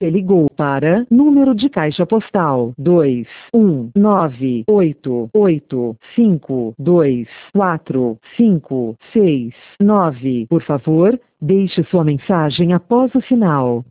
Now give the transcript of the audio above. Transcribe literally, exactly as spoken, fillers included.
Você ligou para número de caixa postal dois um nove oito oito cinco dois quatro cinco seis nove. Por favor, deixe sua mensagem após o sinal.